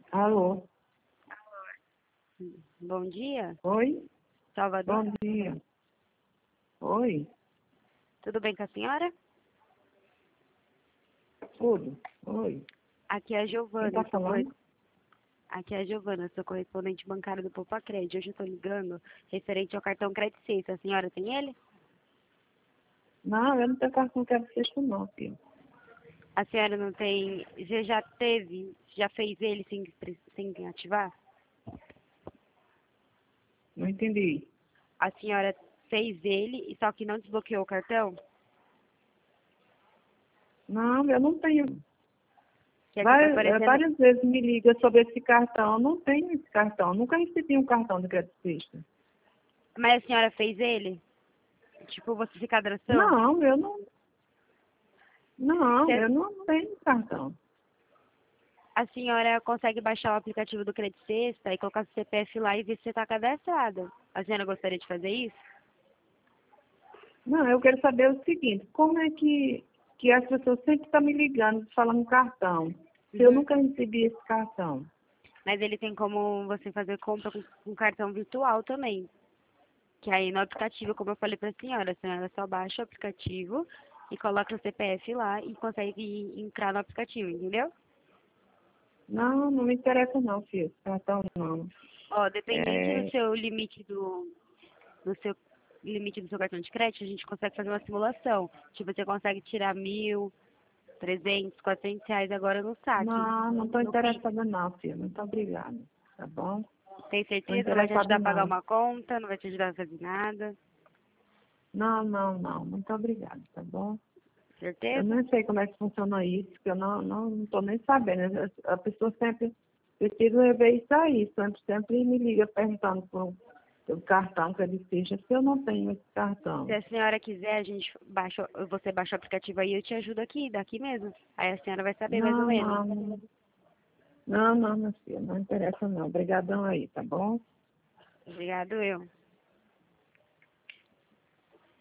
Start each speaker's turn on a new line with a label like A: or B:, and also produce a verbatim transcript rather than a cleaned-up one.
A: Alô?
B: Bom dia,
A: Oi?
B: Salvador.
A: Bom dia. Oi?
B: Tudo bem com a senhora?
A: Tudo? Oi?
B: Aqui é a
A: Quem
B: Giovana,
A: tá
B: eu sou corre...
A: falando?
B: Aqui é a Giovana, eu sou correspondente bancária do Poupa Crédito. Hoje eu estou ligando referente ao cartão Crédito Sexta. A senhora tem ele?
A: Não, eu não tenho cartão que é sexto não, filho.
B: A senhora não tem... Você já teve, já fez ele sem, pre- sem ativar?
A: Não entendi.
B: A senhora fez ele e só que não desbloqueou o cartão?
A: Não, eu não tenho.
B: Que aqui tá
A: Vai, é,
B: aparecendo...
A: várias vezes me liga sobre esse cartão. Eu não tenho esse cartão. Nunca recebi um cartão de crédito sexta.
B: Mas a senhora fez ele? Tipo, você se cadastrou?
A: Não, eu não. Não,
B: Você-
A: eu não tenho cartão.
B: A senhora consegue baixar o aplicativo do Crédito Sexta e colocar seu C P F lá e ver se você está cadastrada. A senhora gostaria de fazer isso?
A: Não, eu quero saber o seguinte, como é que, que as pessoas sempre estão me ligando falando cartão? Se eu
B: Uhum.
A: nunca recebi esse cartão.
B: Mas ele tem como você fazer compra com, com cartão virtual também. Que aí no aplicativo, como eu falei para a senhora, a senhora só baixa o aplicativo e coloca o C P F lá e consegue entrar no aplicativo, entendeu?
A: Não, não me interessa não, filho. Cartão não.
B: Ó, dependente do
A: É,
B: seu limite do, do seu limite do seu cartão de crédito, a gente consegue fazer uma simulação. Tipo, você consegue tirar mil, trezentos, quatrocentos reais agora no saque,
A: não, não estou
B: no Pix.
A: interessada não, filho. Muito obrigada. Tá bom?
B: Tem
A: Estou
B: certeza? Não vai te ajudar
A: interessada
B: a pagar
A: não.
B: uma conta, não vai te ajudar a fazer nada.
A: Não, não, não. Muito obrigada, tá bom? Eu
B: Certeza?
A: nem sei como é que funciona isso, que eu não não não estou nem sabendo. A pessoa sempre precisa ver isso aí, sempre, sempre me liga perguntando por o cartão que ele seja, se eu não tenho esse cartão.
B: Se a senhora quiser, a gente baixa, você baixa o aplicativo aí e eu te ajudo aqui, daqui mesmo. Aí a senhora vai saber mais ou
A: Não,
B: menos.
A: não, não, não, não, minha filha, não interessa não. Obrigadão aí, tá bom?
B: Obrigado, eu.